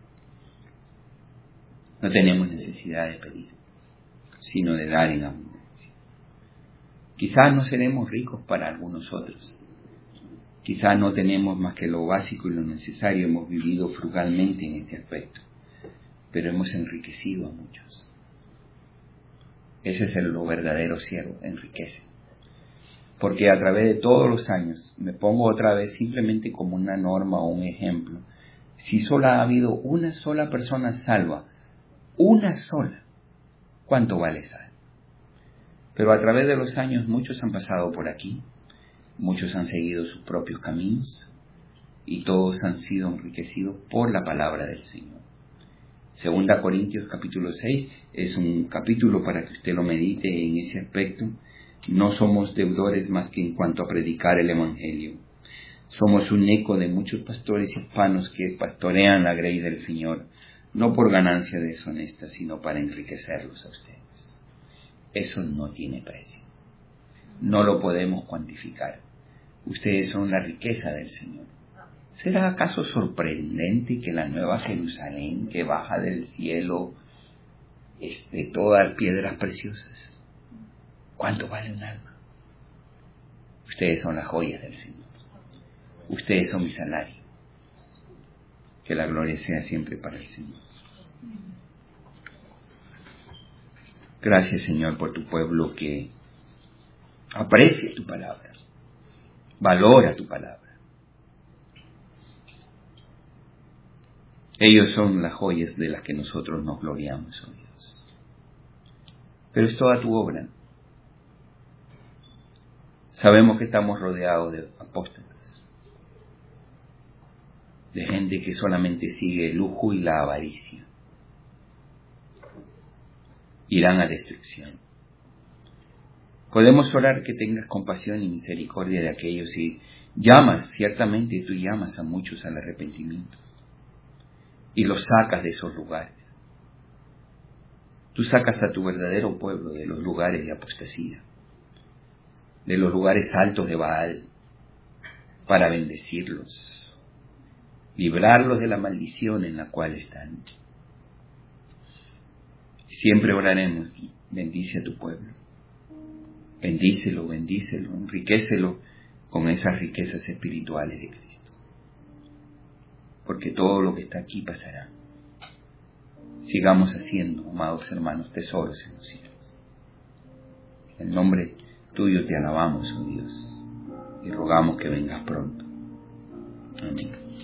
No tenemos necesidad de pedir, sino de dar en abundancia. Quizás no seremos ricos para algunos otros. Quizás no tenemos más que lo básico y lo necesario, hemos vivido frugalmente en este aspecto, pero hemos enriquecido a muchos. Ese es el lo verdadero siervo, enriquece. Porque a través de todos los años, me pongo otra vez simplemente como una norma o un ejemplo, si solo ha habido una sola persona salva, una sola, ¿cuánto vale esa? Pero a través de los años muchos han pasado por aquí, muchos han seguido sus propios caminos y todos han sido enriquecidos por la palabra del Señor. Segunda Corintios capítulo seis es un capítulo para que usted lo medite en ese aspecto. No somos deudores más que en cuanto a predicar el Evangelio. Somos un eco de muchos pastores hispanos que pastorean la grey del Señor, no por ganancia deshonesta, sino para enriquecerlos a ustedes. Eso no tiene precio. No lo podemos cuantificar. Ustedes son la riqueza del Señor. ¿Será acaso sorprendente que la nueva Jerusalén que baja del cielo es de todas piedras preciosas? ¿Cuánto vale un alma? Ustedes son las joyas del Señor. Ustedes son mi salario. Que la gloria sea siempre para el Señor. Gracias, Señor, por tu pueblo que aprecia tu palabra, valora tu palabra. Ellos son las joyas de las que nosotros nos gloriamos, oh Dios. Pero es toda tu obra. Sabemos que estamos rodeados de apóstoles, de gente que solamente sigue el lujo y la avaricia. Irán a destrucción. Podemos orar que tengas compasión y misericordia de aquellos y llamas, ciertamente tú llamas a muchos al arrepentimiento y los sacas de esos lugares. Tú sacas a tu verdadero pueblo de los lugares de apostasía, de los lugares altos de Baal, para bendecirlos, librarlos de la maldición en la cual están. Siempre oraremos, bendice a tu pueblo, bendícelo, bendícelo, enriquécelo con esas riquezas espirituales de Cristo, porque todo lo que está aquí pasará. Sigamos haciendo, amados hermanos, tesoros en los cielos. En el nombre tuyo te alabamos, oh Dios, y rogamos que vengas pronto. Amén.